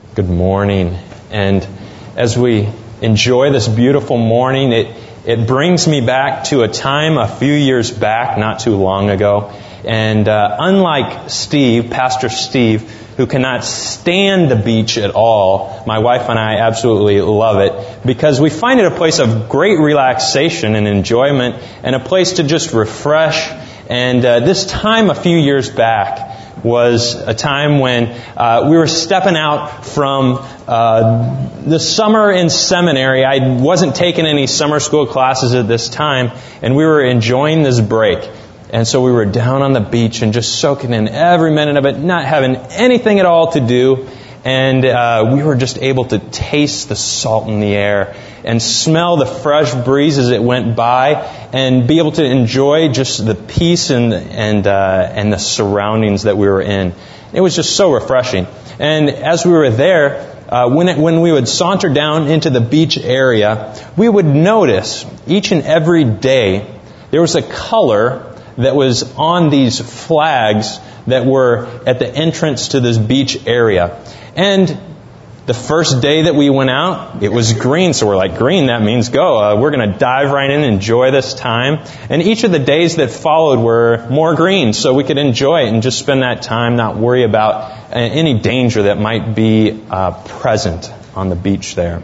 Good morning. And as we enjoy this beautiful morning, it brings me back to a time a few years back, not too long ago. And unlike Steve, Pastor Steve, who cannot stand the beach at all, my wife and I absolutely love it because we find it a place of great relaxation and enjoyment and a place to just refresh. And this time a few years back was a time when we were stepping out from the summer in seminary. I wasn't taking any summer school classes at this time, and we were enjoying this break. And so we were down on the beach and just soaking in every minute of it, not having anything at all to do. And we were just able to taste the salt in the air and smell the fresh breeze as it went by and be able to enjoy just the peace and the surroundings that we were in. It was just so refreshing. And as we were there, when we would saunter down into the beach area, we would notice each and every day there was a color that was on these flags that were at the entrance to this beach area. And the first day that we went out, it was green. So we're like, green, that means go. We're going to dive right in and enjoy this time. And each of the days that followed were more green, so we could enjoy it and just spend that time, not worry about any danger that might be present on the beach there.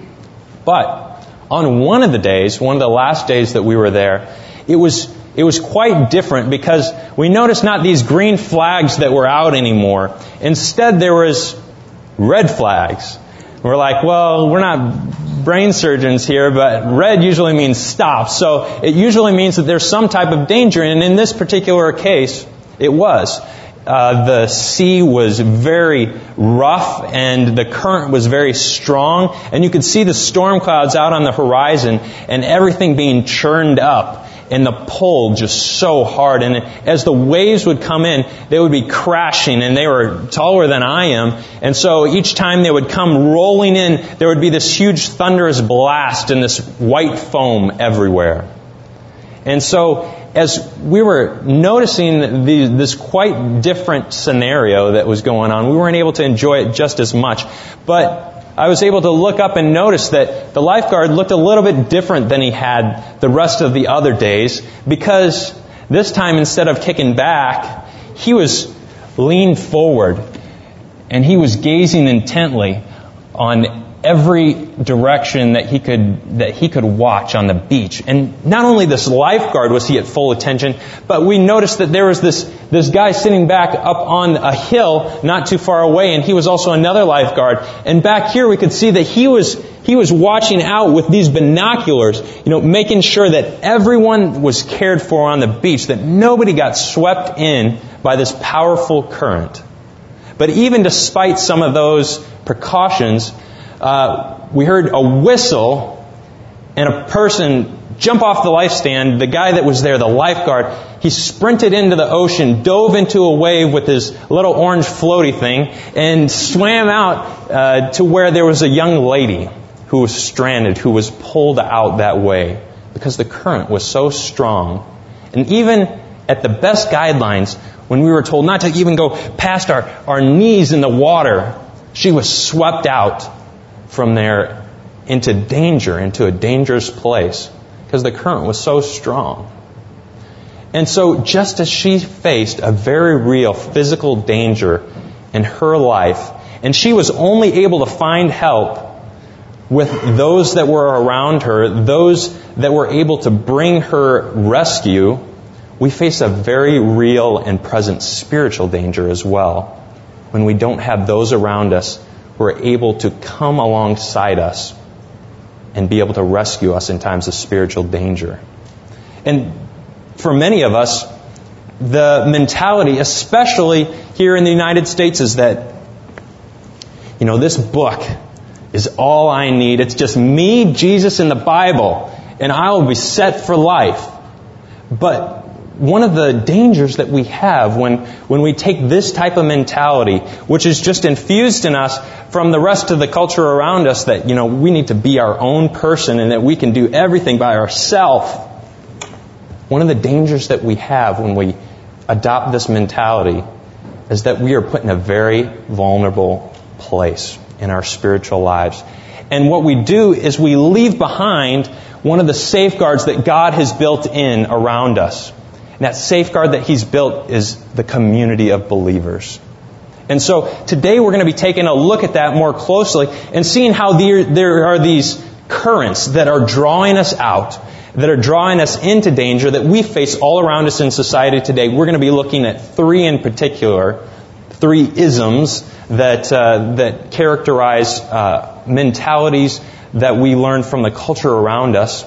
But on one of the last days that we were there, it was quite different because we noticed not these green flags that were out anymore. Instead, there was red flags. We're like, well, we're not brain surgeons here, but red usually means stop. So it usually means that there's some type of danger. And in this particular case, it was. The sea was very rough and the current was very strong. And you could see the storm clouds out on the horizon and everything being churned up. And the pull just so hard. And as the waves would come in, they would be crashing, and they were taller than I am. And so each time they would come rolling in, there would be this huge thunderous blast and this white foam everywhere. And so as we were noticing this quite different scenario that was going on, we weren't able to enjoy it just as much. But I was able to look up and notice that the lifeguard looked a little bit different than he had the rest of the other days, because this time, instead of kicking back, he was leaned forward and he was gazing intently on every direction that he could watch on the beach. And not only this lifeguard was he at full attention, but we noticed that there was this guy sitting back up on a hill not too far away, and he was also another lifeguard. And back here we could see that he was watching out with these binoculars, making sure that everyone was cared for on the beach, that nobody got swept in by this powerful current. But even despite some of those precautions, we heard a whistle and a person jump off the life stand. The guy that was there, the lifeguard, he sprinted into the ocean, dove into a wave with his little orange floaty thing, and swam out to where there was a young lady who was stranded, who was pulled out that way because the current was so strong. And even at the best guidelines, when we were told not to even go past our knees in the water, she was swept out from there into a dangerous place, because the current was so strong. And so just as she faced a very real physical danger in her life, and she was only able to find help with those that were around her, those that were able to bring her rescue, we face a very real and present spiritual danger as well, when we don't have those around us who are able to come alongside us and be able to rescue us in times of spiritual danger. And for many of us, the mentality, especially here in the United States, is that, this book is all I need. It's just me, Jesus, and the Bible, and I will be set for life. But one of the dangers that we have when we take this type of mentality, which is just infused in us from the rest of the culture around us, that, we need to be our own person and that we can do everything by ourselves. One of the dangers that we have when we adopt this mentality is that we are put in a very vulnerable place. in our spiritual lives. And what we do is we leave behind one of the safeguards that God has built in around us. And that safeguard that He's built is the community of believers. And so today we're going to be taking a look at that more closely and seeing how there are these currents that are drawing us out, that are drawing us into danger that we face all around us in society today. We're going to be looking at three in particular, three isms that characterize mentalities that we learn from the culture around us.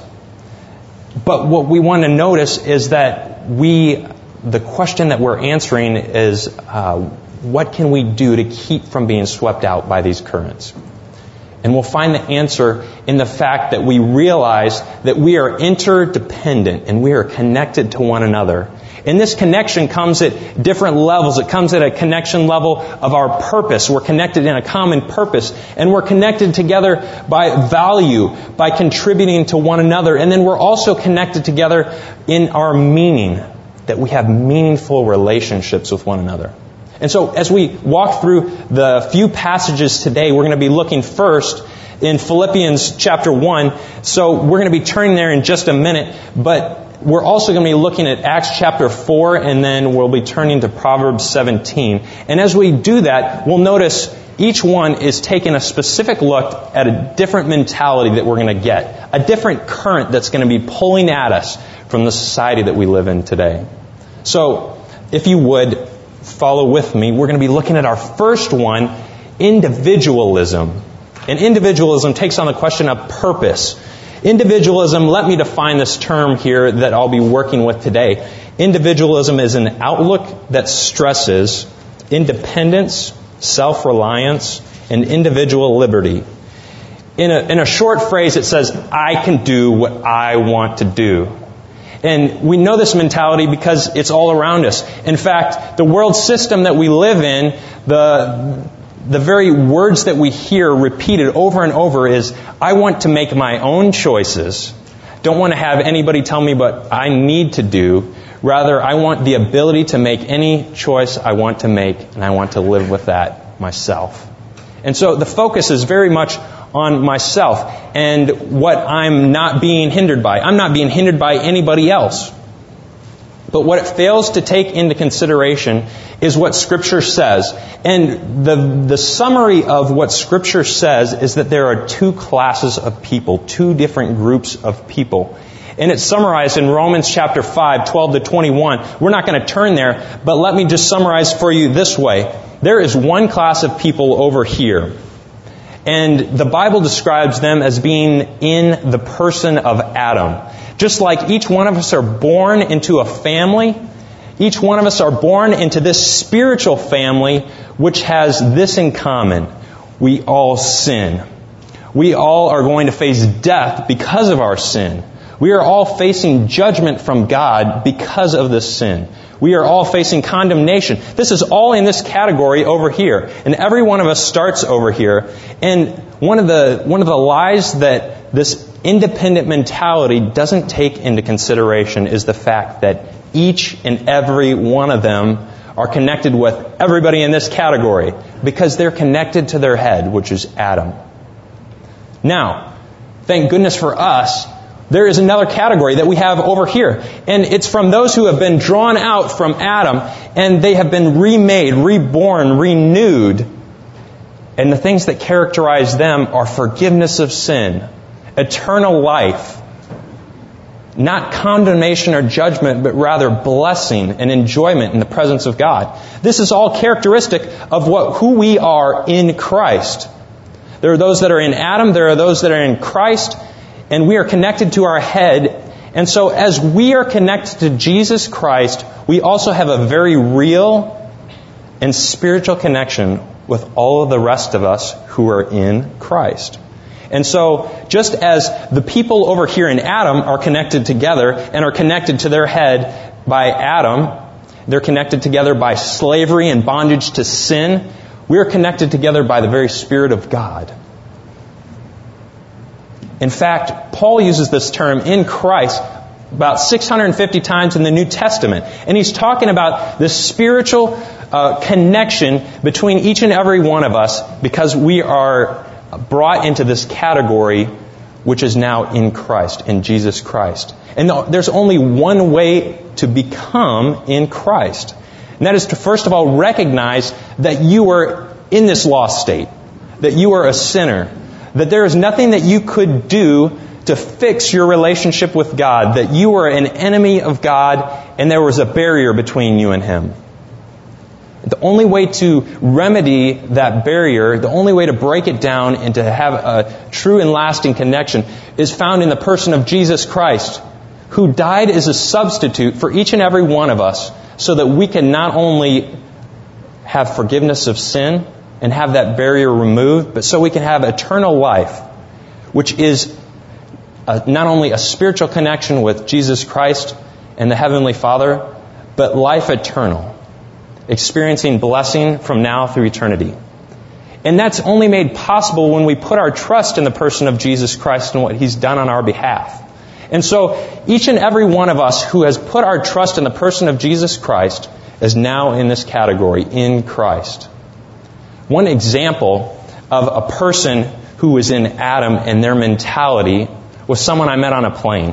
But what we want to notice is that the question that we're answering is, what can we do to keep from being swept out by these currents? And we'll find the answer in the fact that we realize that we are interdependent and we are connected to one another. And this connection comes at different levels. It comes at a connection level of our purpose. We're connected in a common purpose. And we're connected together by value, by contributing to one another. And then we're also connected together in our meaning, that we have meaningful relationships with one another. And so as we walk through the few passages today, we're going to be looking first in Philippians chapter 1. So we're going to be turning there in just a minute, but we're also going to be looking at Acts chapter 4, and then we'll be turning to Proverbs 17. And as we do that, we'll notice each one is taking a specific look at a different mentality that we're going to get, a different current that's going to be pulling at us from the society that we live in today. So, if you would, follow with me. We're going to be looking at our first one, individualism. And individualism takes on the question of purpose. Individualism, let me define this term here that I'll be working with today. Individualism is an outlook that stresses independence, self-reliance, and individual liberty. In a short phrase, it says, I can do what I want to do. And we know this mentality because it's all around us. In fact, the world system that we live in, the very words that we hear repeated over and over is, I want to make my own choices. Don't want to have anybody tell me what I need to do. Rather, I want the ability to make any choice I want to make, and I want to live with that myself. And so the focus is very much on myself and what I'm not being hindered by. I'm not being hindered by anybody else. But what it fails to take into consideration is what Scripture says. And the summary of what Scripture says is that there are two classes of people, two different groups of people. And it's summarized in Romans chapter 5, 12 to 21. We're not going to turn there, but let me just summarize for you this way. There is one class of people over here. And the Bible describes them as being in the person of Adam. Just like each one of us are born into a family, each one of us are born into this spiritual family which has this in common. We all sin. We all are going to face death because of our sin. We are all facing judgment from God because of this sin. We are all facing condemnation. This is all in this category over here. And every one of us starts over here. And one of the lies that this independent mentality doesn't take into consideration is the fact that each and every one of them are connected with everybody in this category because they're connected to their head, which is Adam. Now, thank goodness for us, there is another category that we have over here. And it's from those who have been drawn out from Adam and they have been remade, reborn, renewed. And the things that characterize them are forgiveness of sin, eternal life, not condemnation or judgment, but rather blessing and enjoyment in the presence of God. This is all characteristic of who we are in Christ. There are those that are in Adam, there are those that are in Christ, and we are connected to our head. And so as we are connected to Jesus Christ, we also have a very real and spiritual connection with all of the rest of us who are in Christ. And so, just as the people over here in Adam are connected together and are connected to their head by Adam, they're connected together by slavery and bondage to sin, we are connected together by the very Spirit of God. In fact, Paul uses this term in Christ about 650 times in the New Testament. And he's talking about this spiritual connection between each and every one of us because we are brought into this category which is now in Christ, in Jesus Christ. And there's only one way to become in Christ. And that is to first of all recognize that you are in this lost state, that you are a sinner, that there is nothing that you could do to fix your relationship with God, that you are an enemy of God and there was a barrier between you and Him. The only way to remedy that barrier, the only way to break it down and to have a true and lasting connection is found in the person of Jesus Christ, who died as a substitute for each and every one of us so that we can not only have forgiveness of sin and have that barrier removed, but so we can have eternal life, which is not only a spiritual connection with Jesus Christ and the Heavenly Father, but life eternal, experiencing blessing from now through eternity. And that's only made possible when we put our trust in the person of Jesus Christ and what He's done on our behalf. And so each and every one of us who has put our trust in the person of Jesus Christ is now in this category, in Christ. One example of a person who was in Adam and their mentality was someone I met on a plane.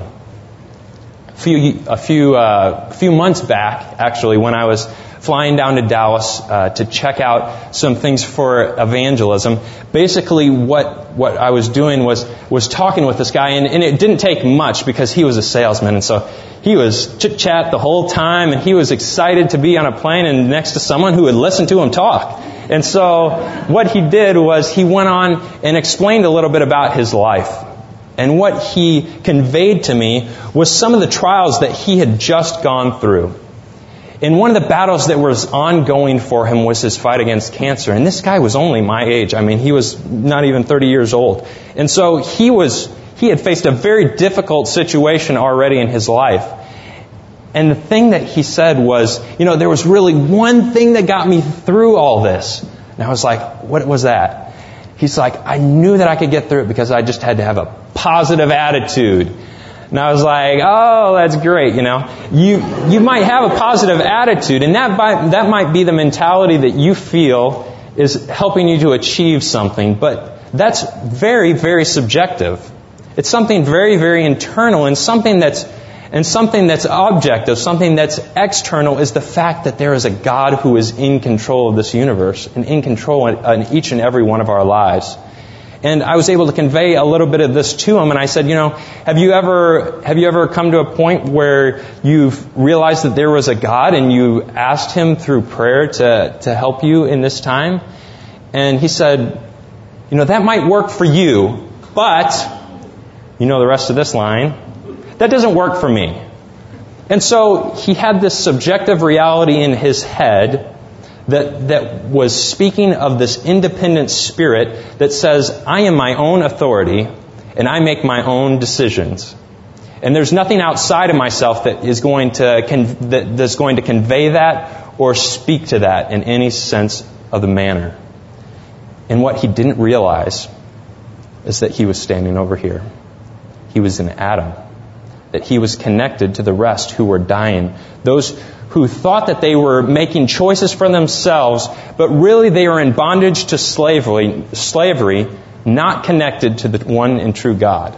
A few months back, actually, when I was flying down to Dallas to check out some things for evangelism. Basically, what I was doing was talking with this guy, and it didn't take much because he was a salesman, and so he was chit-chat the whole time, and he was excited to be on a plane and next to someone who would listen to him talk. And so what he did was he went on and explained a little bit about his life. And what he conveyed to me was some of the trials that he had just gone through. And one of the battles that was ongoing for him was his fight against cancer. And this guy was only my age. I mean, he was not even 30 years old. And so he had faced a very difficult situation already in his life. And the thing that he said was, there was really one thing that got me through all this. And I was like, what was that? He's like, I knew that I could get through it because I just had to have a positive attitude. And I was like, oh, that's great, You might have a positive attitude, and that might be the mentality that you feel is helping you to achieve something, but that's very, very subjective. It's something very, very internal, and something that's objective, something that's external is the fact that there is a God who is in control of this universe and in control in each and every one of our lives. And I was able to convey a little bit of this to him, and I said, have you ever come to a point where you've realized that there was a God and you asked Him through prayer to help you in this time? And he said, that might work for you, but, the rest of this line, that doesn't work for me. And so he had this subjective reality in his head that was speaking of this independent spirit that says, I am my own authority and I make my own decisions. And there's nothing outside of myself that is going to that's going to convey that or speak to that in any sense of the manner. And what he didn't realize is that he was standing over here. He was in Adam. That he was connected to the rest who were dying. Those who thought that they were making choices for themselves, but really they are in bondage to slavery, not connected to the one and true God.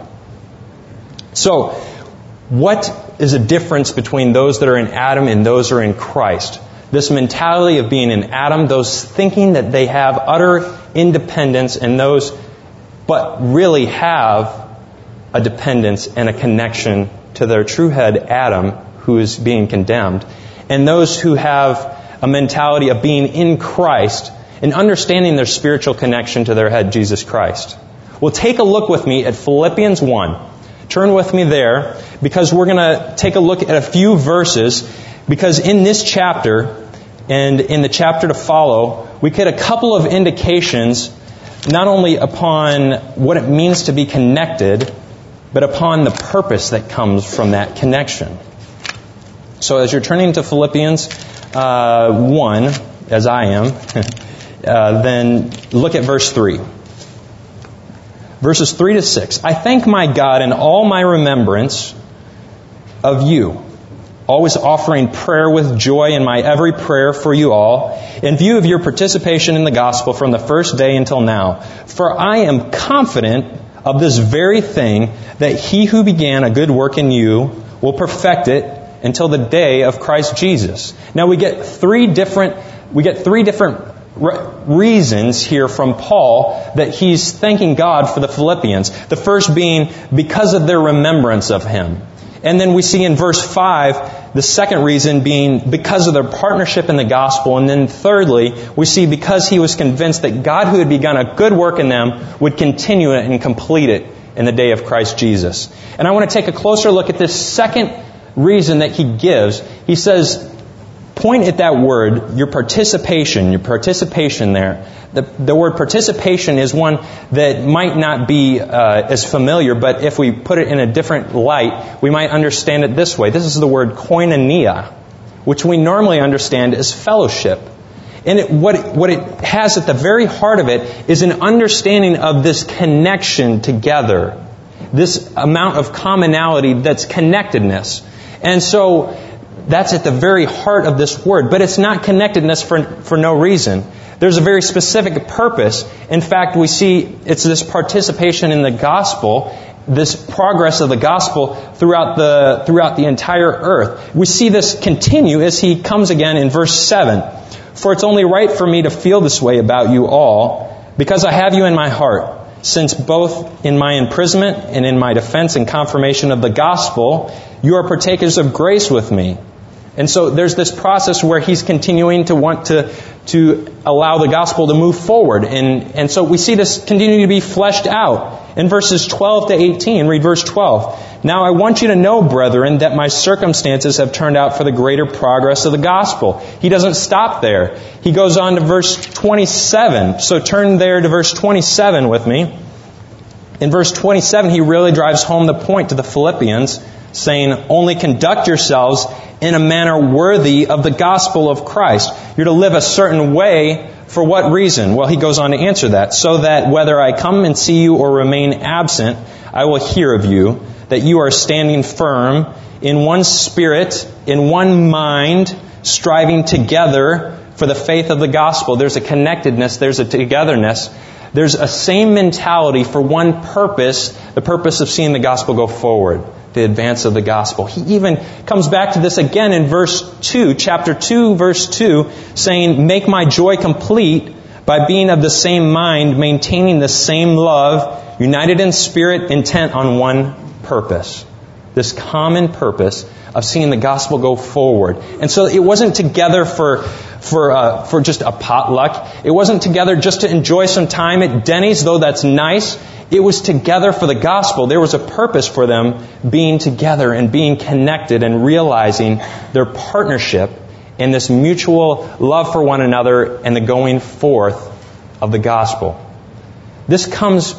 So, what is the difference between those that are in Adam and those that are in Christ? This mentality of being in Adam, those thinking that they have utter independence, and those but really have a dependence and a connection to their true head, Adam, who is being condemned, and those who have a mentality of being in Christ and understanding their spiritual connection to their head, Jesus Christ. Well, take a look with me at Philippians 1. Turn with me there, because we're going to take a look at a few verses, because in this chapter and in the chapter to follow, we get a couple of indications not only upon what it means to be connected, but upon the purpose that comes from that connection. So as you're turning to Philippians 1, as I am, then look at verse 3. Verses 3 to 6. I thank my God in all my remembrance of you, always offering prayer with joy in my every prayer for you all, in view of your participation in the gospel from the first day until now. For I am confident of this very thing, that he who began a good work in you will perfect it until the day of Christ Jesus. Now we get three different reasons here from Paul that he's thanking God for the Philippians. The first being because of their remembrance of him. And then we see in verse 5, the second reason being because of their partnership in the gospel. And then thirdly, we see because he was convinced that God who had begun a good work in them would continue it and complete it in the day of Christ Jesus. And I want to take a closer look at this second reason that he gives. He says, point at that word, your participation there. The word participation is one that might not be as familiar, but if we put it in a different light, we might understand it this way. This is the word koinonia, which we normally understand as fellowship. And what it has at the very heart of it is an understanding of this connection together, this amount of commonality that's connectedness. And so that's at the very heart of this word. But it's not connectedness for no reason. There's a very specific purpose. In fact, we see it's this participation in the gospel, this progress of the gospel throughout the entire earth. We see this continue as he comes again in verse 7. For it's only right for me to feel this way about you all, because I have you in my heart, since both in my imprisonment and in my defense and confirmation of the gospel, you are partakers of grace with me. And so there's this process where he's continuing to want to allow the gospel to move forward. And so we see this continuing to be fleshed out. In verses 12 to 18, read verse 12. Now I want you to know, brethren, that my circumstances have turned out for the greater progress of the gospel. He doesn't stop there. He goes on to verse 27. So turn there to verse 27 with me. In verse 27, he really drives home the point to the Philippians, saying, only conduct yourselves in a manner worthy of the gospel of Christ. You're to live a certain way. For what reason? Well, he goes on to answer that. So that whether I come and see you or remain absent, I will hear of you, that you are standing firm in one spirit, in one mind, striving together for the faith of the gospel. There's a connectedness, there's a togetherness. There's a same mentality for one purpose, the purpose of seeing the gospel go forward, the advance of the gospel. He even comes back to this again in verse 2, chapter 2, verse 2, saying, make my joy complete by being of the same mind, maintaining the same love, united in spirit, intent on one purpose. This common purpose of seeing the gospel go forward. And so it wasn't together for just a potluck. It wasn't together just to enjoy some time at Denny's, though that's nice. It was together for the gospel. There was a purpose for them being together and being connected and realizing their partnership in this mutual love for one another and the going forth of the gospel. This comes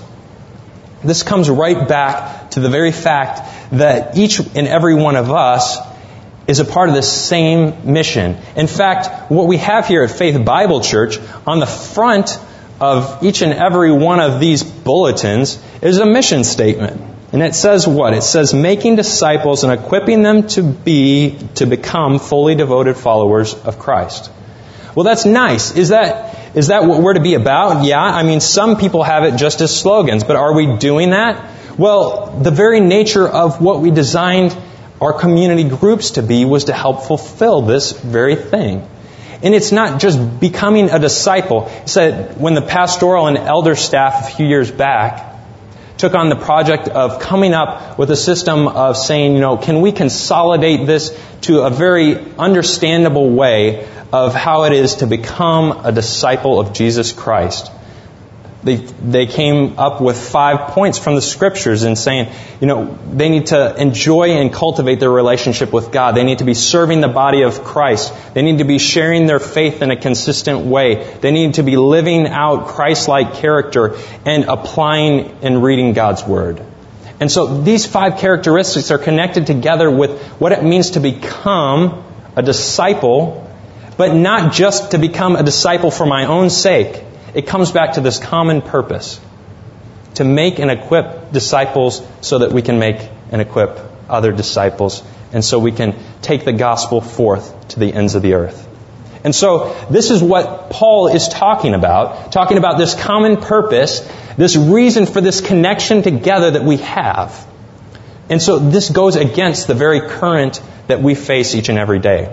right back to the very fact that each and every one of us is a part of the same mission. In fact, what we have here at Faith Bible Church, on the front of each and every one of these bulletins is a mission statement. And it says what? It says making disciples and equipping them to become fully devoted followers of Christ. Well, that's nice. Is that what we're to be about? Yeah. I mean, some people have it just as slogans, but are we doing that? Well, the very nature of what we designed our community groups to be was to help fulfill this very thing. And it's not just becoming a disciple. It said when the pastoral and elder staff a few years back took on the project of coming up with a system of saying, can we consolidate this to a very understandable way of how it is to become a disciple of Jesus Christ. They came up with 5 points from the Scriptures and saying, they need to enjoy and cultivate their relationship with God. They need to be serving the body of Christ. They need to be sharing their faith in a consistent way. They need to be living out Christ-like character and applying and reading God's Word. And so these 5 characteristics are connected together with what it means to become a disciple, but not just to become a disciple for my own sake. It comes back to this common purpose, to make and equip disciples so that we can make and equip other disciples and so we can take the gospel forth to the ends of the earth. And so this is what Paul is talking about this common purpose, this reason for this connection together that we have. And so this goes against the very current that we face each and every day.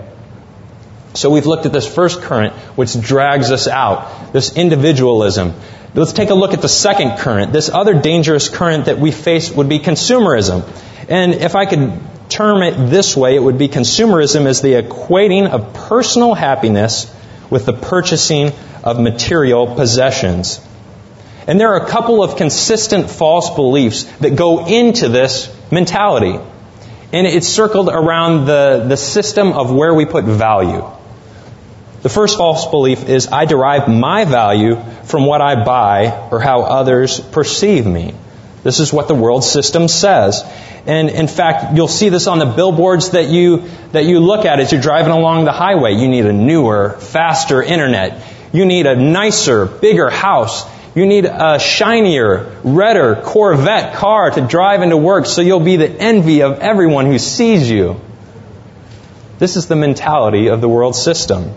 So we've looked at this first current, which drags us out, this individualism. Let's take a look at the second current. This other dangerous current that we face would be consumerism. And if I could term it this way, it would be consumerism as the equating of personal happiness with the purchasing of material possessions. And there are a couple of consistent false beliefs that go into this mentality. And it's circled around the system of where we put value. The first false belief is I derive my value from what I buy or how others perceive me. This is what the world system says. And in fact, you'll see this on the billboards that you look at as you're driving along the highway. You need a newer, faster internet. You need a nicer, bigger house. You need a shinier, redder Corvette car to drive into work so you'll be the envy of everyone who sees you. This is the mentality of the world system.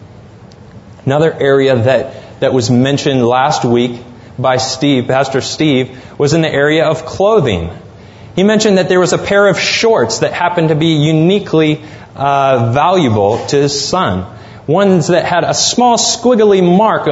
Another area that was mentioned last week by Pastor Steve, was in the area of clothing. He mentioned that there was a pair of shorts that happened to be uniquely valuable to his son. Ones that had a small squiggly mark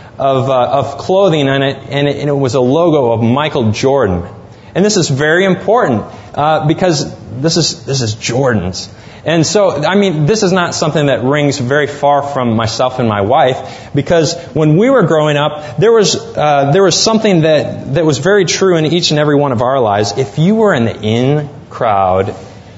of clothing on it, and it was a logo of Michael Jordan. And this is very important because this is Jordan's. And so, this is not something that rings very far from myself and my wife, because when we were growing up, there was something that was very true in each and every one of our lives. If you were in the in crowd,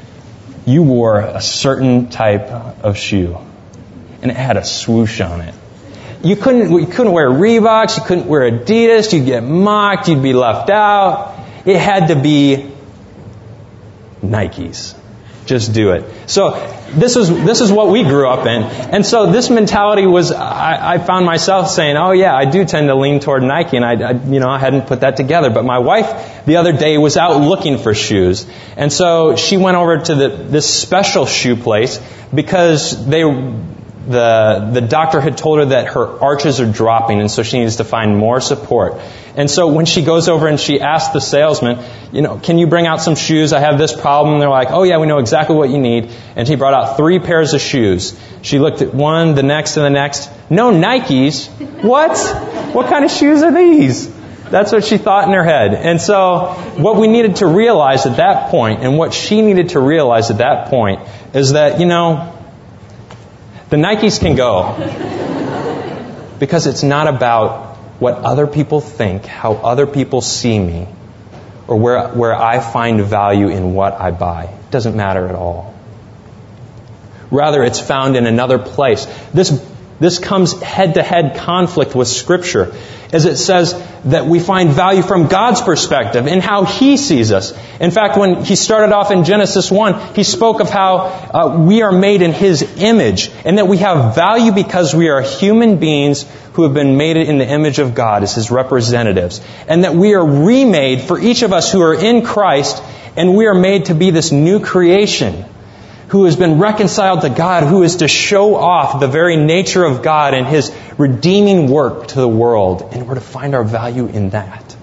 you wore a certain type of shoe, and it had a swoosh on it. You couldn't wear Reeboks, you couldn't wear Adidas, you'd get mocked, you'd be left out. It had to be Nikes. Just do it. So this is what we grew up in. And so this mentality was, I found myself saying, oh yeah, I do tend to lean toward Nike, and I hadn't put that together. But my wife the other day was out looking for shoes. And so she went over to this special shoe place because the doctor had told her that her arches are dropping, and so she needs to find more support. And so when she goes over and she asks the salesman, can you bring out some shoes? I have this problem. And they're like, oh yeah, we know exactly what you need. And he brought out 3 pairs of shoes. She looked at one, the next, and the next. No Nikes. What? What kind of shoes are these? That's what she thought in her head. And so what we needed to realize at that point, and what she needed to realize at that point, is that, the Nikes can go. Because it's not about what other people think, how other people see me, or where I find value in what I buy. It doesn't matter at all. Rather, it's found in another place. This comes head-to-head conflict with Scripture, as it says that we find value from God's perspective in how He sees us. In fact, when He started off in Genesis 1, He spoke of how we are made in His image, and that we have value because we are human beings who have been made in the image of God as His representatives. And that we are remade for each of us who are in Christ, and we are made to be this new creation, who has been reconciled to God, who is to show off the very nature of God and His redeeming work to the world. And we're to find our value in that.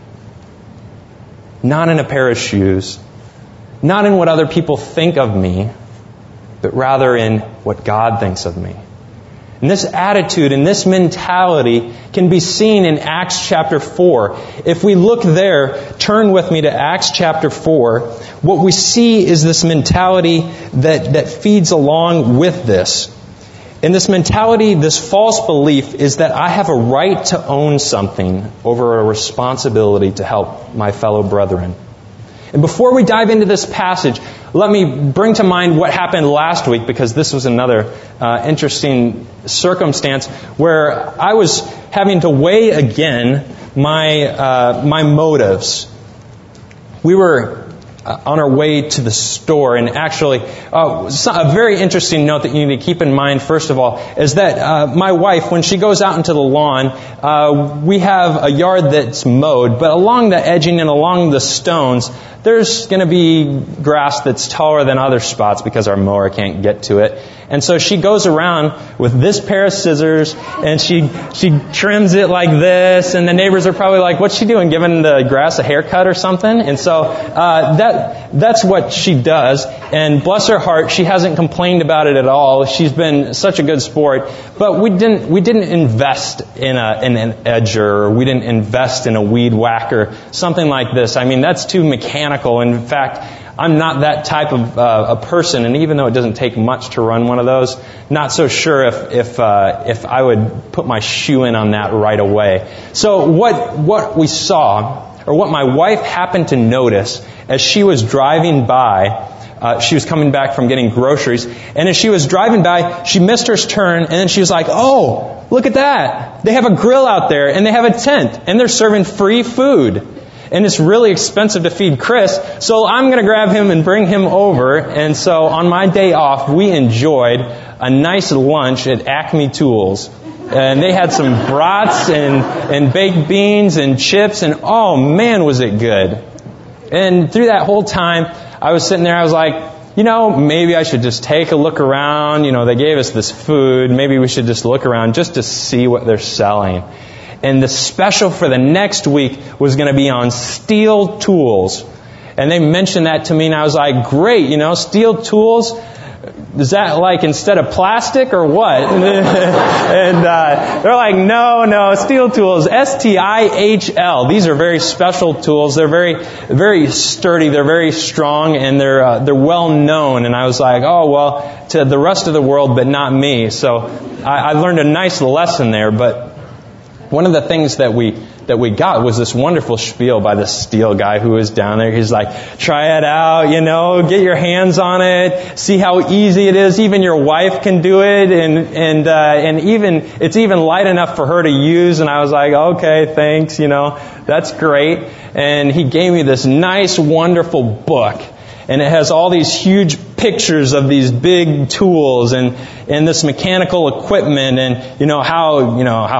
Not in a pair of shoes, not in what other people think of me, but rather in what God thinks of me. And this attitude and this mentality can be seen in Acts chapter 4. If we look there, turn with me to Acts chapter 4. What we see is this mentality that feeds along with this. And this mentality, this false belief, is that I have a right to own something over a responsibility to help my fellow brethren. And before we dive into this passage, let me bring to mind what happened last week, because this was another interesting circumstance where I was having to weigh again my motives. We were on our way to the store. And actually, a very interesting note that you need to keep in mind, first of all, is that my wife, when she goes out into the lawn, we have a yard that's mowed, but along the edging and along the stones, there's going to be grass that's taller than other spots because our mower can't get to it. And so she goes around with this pair of scissors and she trims it like this, and the neighbors are probably like, what's she doing, giving the grass a haircut or something? And so that's what she does. And bless her heart, she hasn't complained about it at all. She's been such a good sport. But we didn't invest in an edger, or we didn't invest in a weed whacker, something like this. I mean, that's too mechanical. In fact, I'm not that type of a person, and even though it doesn't take much to run one of those, not so sure if I would put my shoe in on that right away. So what we saw, or what my wife happened to notice as she was driving by, she was coming back from getting groceries, and as she was driving by, she missed her turn, and then she was like, "Oh, look at that! They have a grill out there, and they have a tent, and they're serving free food. And it's really expensive to feed Chris, so I'm going to grab him and bring him over." And so on my day off, we enjoyed a nice lunch at Acme Tools. And they had some brats and baked beans and chips, and oh man, was it good. And through that whole time, I was sitting there, I was like, maybe I should just take a look around. They gave us this food. Maybe we should just look around just to see what they're selling. And the special for the next week was going to be on steel tools. And they mentioned that to me, and I was like, great, steel tools? Is that like instead of plastic or what? And they're like, no, steel tools, STIHL. These are very special tools. They're very, very sturdy. They're very strong, and they're well known. And I was like, oh, well, to the rest of the world, but not me. So I learned a nice lesson there, but one of the things that we got was this wonderful spiel by this steel guy who was down there. He's like, try it out, get your hands on it, see how easy it is. Even your wife can do it, and even it's even light enough for her to use. And I was like, okay, thanks, that's great. And he gave me this nice, wonderful book. And it has all these huge pictures of these big tools and this mechanical equipment, and how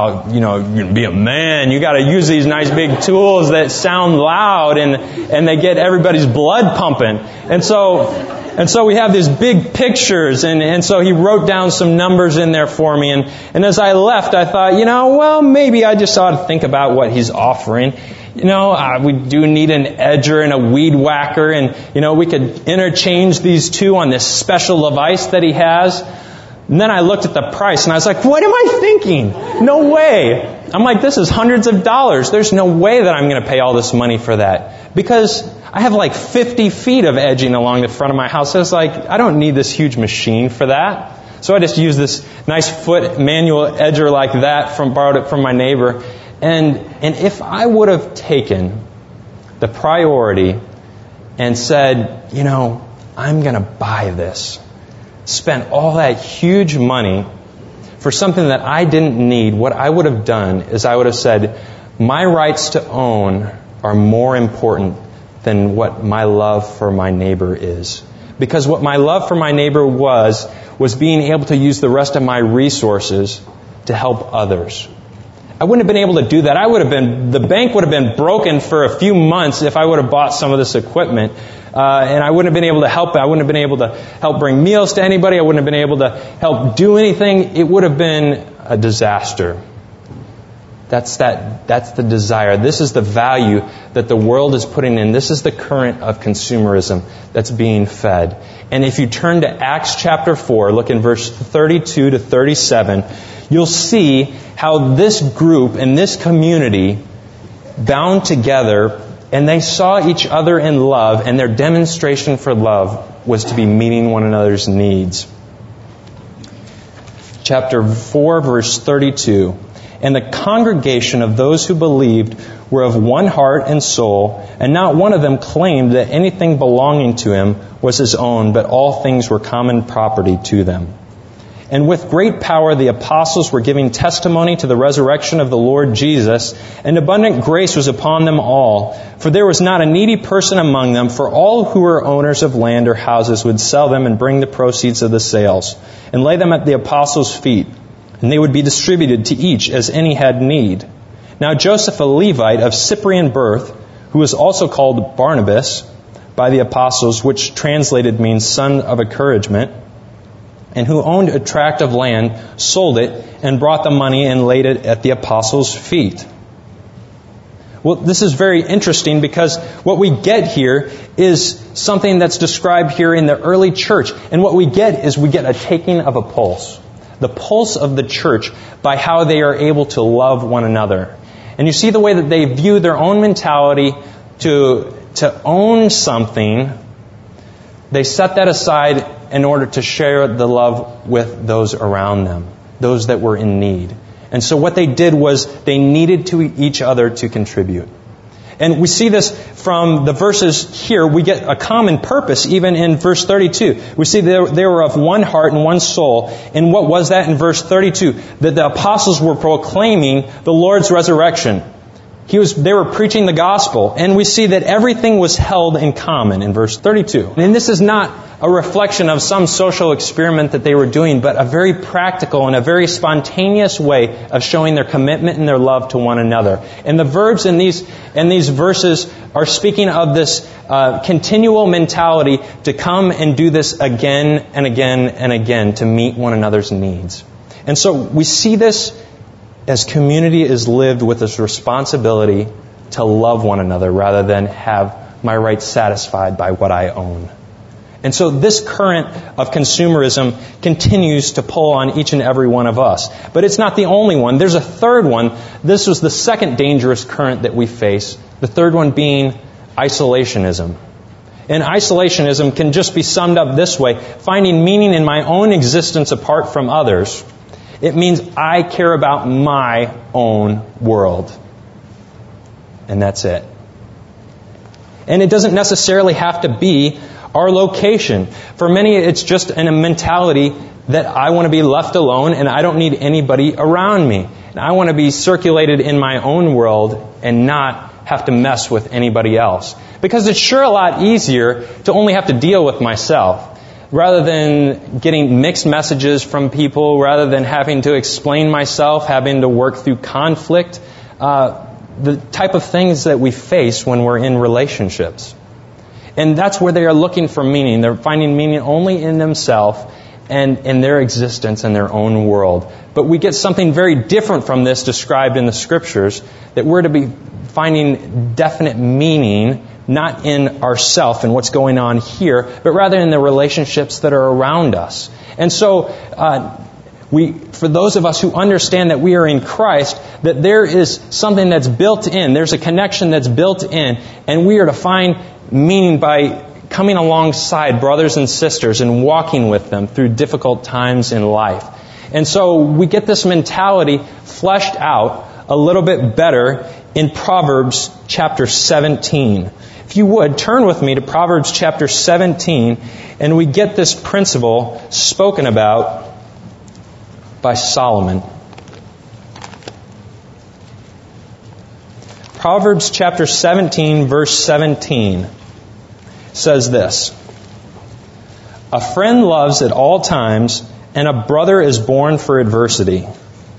you be a man, you got to use these nice big tools that sound loud and they get everybody's blood pumping. And so we have these big pictures, and so he wrote down some numbers in there for me, and as I left, I thought, maybe I just ought to think about what he's offering. We do need an edger and a weed whacker, and we could interchange these two on this special device that he has. And then I looked at the price, and I was like, what am I thinking? No way. I'm like, this is hundreds of dollars. There's no way that I'm going to pay all this money for that. Because I have like 50 feet of edging along the front of my house. So it's like, I don't need this huge machine for that. So I just used this nice foot manual edger like that, borrowed it from my neighbor. And if I would have taken the priority and said, I'm going to buy this, spent all that huge money for something that I didn't need, what I would have done is I would have said, my rights to own are more important than what my love for my neighbor is. Because what my love for my neighbor was being able to use the rest of my resources to help others. I wouldn't have been able to do that. The bank would have been broken for a few months if I would have bought some of this equipment. And I wouldn't have been able to help. I wouldn't have been able to help bring meals to anybody. I wouldn't have been able to help do anything. It would have been a disaster. That's the desire. This is the value that the world is putting in. This is the current of consumerism that's being fed. And if you turn to Acts chapter 4, look in verse 32 to 37, you'll see how this group and this community bound together, and they saw each other in love, and their demonstration for love was to be meeting one another's needs. Chapter 4, verse 32. And the congregation of those who believed were of one heart and soul, and not one of them claimed that anything belonging to him was his own, but all things were common property to them. And with great power the apostles were giving testimony to the resurrection of the Lord Jesus, and abundant grace was upon them all. For there was not a needy person among them, for all who were owners of land or houses would sell them and bring the proceeds of the sales, and lay them at the apostles' feet, and they would be distributed to each as any had need. Now Joseph, a Levite of Cyprian birth, who was also called Barnabas by the apostles, which translated means son of encouragement, and who owned a tract of land, sold it, and brought the money and laid it at the apostles' feet. Well, this is very interesting because what we get here is something that's described here in the early church. And what we get is we get a taking of a pulse. The pulse of the church by how they are able to love one another. And you see the way that they view their own mentality to own something. They set that aside in order to share the love with those around them, those that were in need. And so what they did was they needed to each other to contribute. And we see this from the verses here. We get a common purpose even in verse 32. We see they were of one heart and one soul. And what was that in verse 32? That the apostles were proclaiming the Lord's resurrection. They were preaching the gospel. And we see that everything was held in common in verse 32. And this is not a reflection of some social experiment that they were doing, but a very practical and a very spontaneous way of showing their commitment and their love to one another. And the verbs in these verses are speaking of this continual mentality to come and do this again and again and again to meet one another's needs. And so we see this as community is lived with this responsibility to love one another rather than have my rights satisfied by what I own. And so this current of consumerism continues to pull on each and every one of us. But it's not the only one. There's a third one. This was the second dangerous current that we face. The third one being isolationism. And isolationism can just be summed up this way: finding meaning in my own existence apart from others. It means I care about my own world. And that's it. And it doesn't necessarily have to be our location. For many, it's just a mentality that I want to be left alone and I don't need anybody around me. And I want to be circulated in my own world and not have to mess with anybody else. Because it's sure a lot easier to only have to deal with myself rather than getting mixed messages from people, rather than having to explain myself, having to work through conflict, the type of things that we face when we're in relationships. And that's where they are looking for meaning. They're finding meaning only in themselves and in their existence in their own world. But we get something very different from this described in the Scriptures, that we're to be finding definite meaning not in ourself and what's going on here, but rather in the relationships that are around us. And so, for those of us who understand that we are in Christ, that there is something that's built in, there's a connection that's built in, and we are to find meaning by coming alongside brothers and sisters and walking with them through difficult times in life. And so we get this mentality fleshed out a little bit better in Proverbs chapter 17. If you would, turn with me to Proverbs chapter 17, and we get this principle spoken about by Solomon. Proverbs chapter 17, verse 17 says this: "A friend loves at all times, and a brother is born for adversity."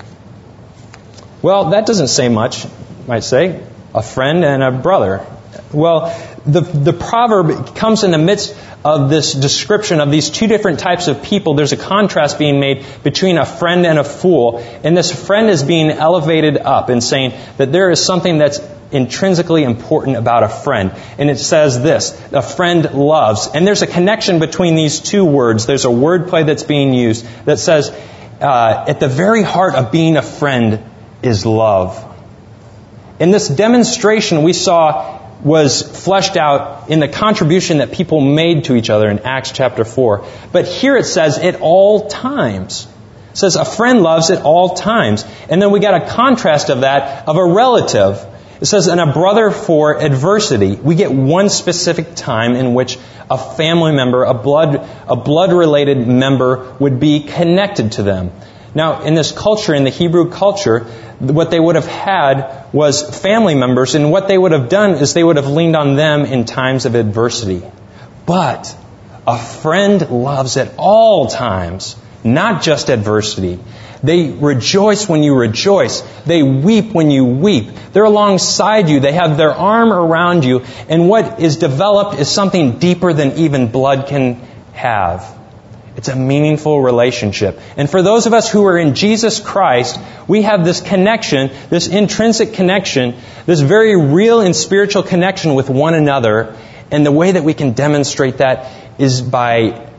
Well, that doesn't say much, you might say. A friend and a brother. Well, the proverb comes in the midst of this description of these two different types of people. There's a contrast being made between a friend and a fool. And this friend is being elevated up and saying that there is something that's intrinsically important about a friend. And it says this: a friend loves. And there's a connection between these two words. There's a wordplay that's being used that says, at the very heart of being a friend is love. In this demonstration we saw was fleshed out in the contribution that people made to each other in Acts chapter 4. But here it says, at all times. It says, a friend loves at all times. And then we got a contrast of that, of a relative. It says, and a brother for adversity. We get one specific time in which a family member, a blood-related member would be connected to them. Now, in this culture, in the Hebrew culture, what they would have had was family members, and what they would have done is they would have leaned on them in times of adversity. But a friend loves at all times, not just adversity. They rejoice when you rejoice. They weep when you weep. They're alongside you. They have their arm around you. And what is developed is something deeper than even blood can have. It's a meaningful relationship. And for those of us who are in Jesus Christ, we have this connection, this intrinsic connection, this very real and spiritual connection with one another. And the way that we can demonstrate that is by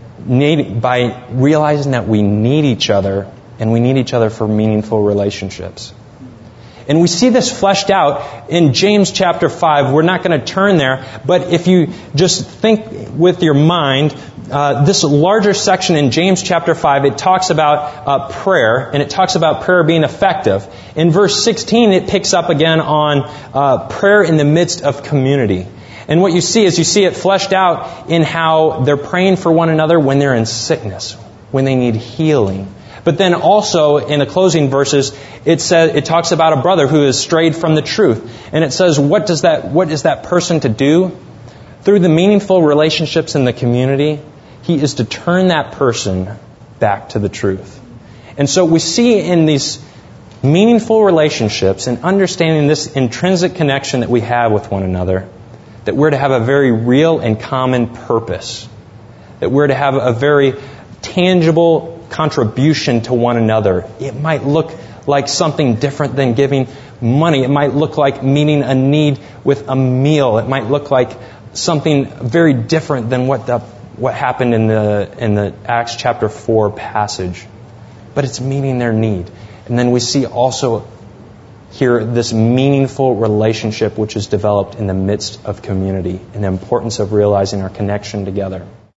realizing that we need each other, and we need each other for meaningful relationships. And we see this fleshed out in James chapter 5. We're not going to turn there, but if you just think with your mind, this larger section in James chapter 5, it talks about prayer, and it talks about prayer being effective. In verse 16, it picks up again on prayer in the midst of community. And what you see is you see it fleshed out in how they're praying for one another when they're in sickness, when they need healing. But then also in the closing verses, it talks about a brother who has strayed from the truth. And it says, what is that person to do? Through the meaningful relationships in the community, he is to turn that person back to the truth. And so we see in these meaningful relationships and understanding this intrinsic connection that we have with one another, that we're to have a very real and common purpose. That we're to have a very tangible contribution to one another. It might look like something different than giving money. It might look like meeting a need with a meal. It might look like something very different than what happened in the Acts chapter 4 passage. But it's meeting their need. And then we see also here this meaningful relationship which is developed in the midst of community and the importance of realizing our connection together.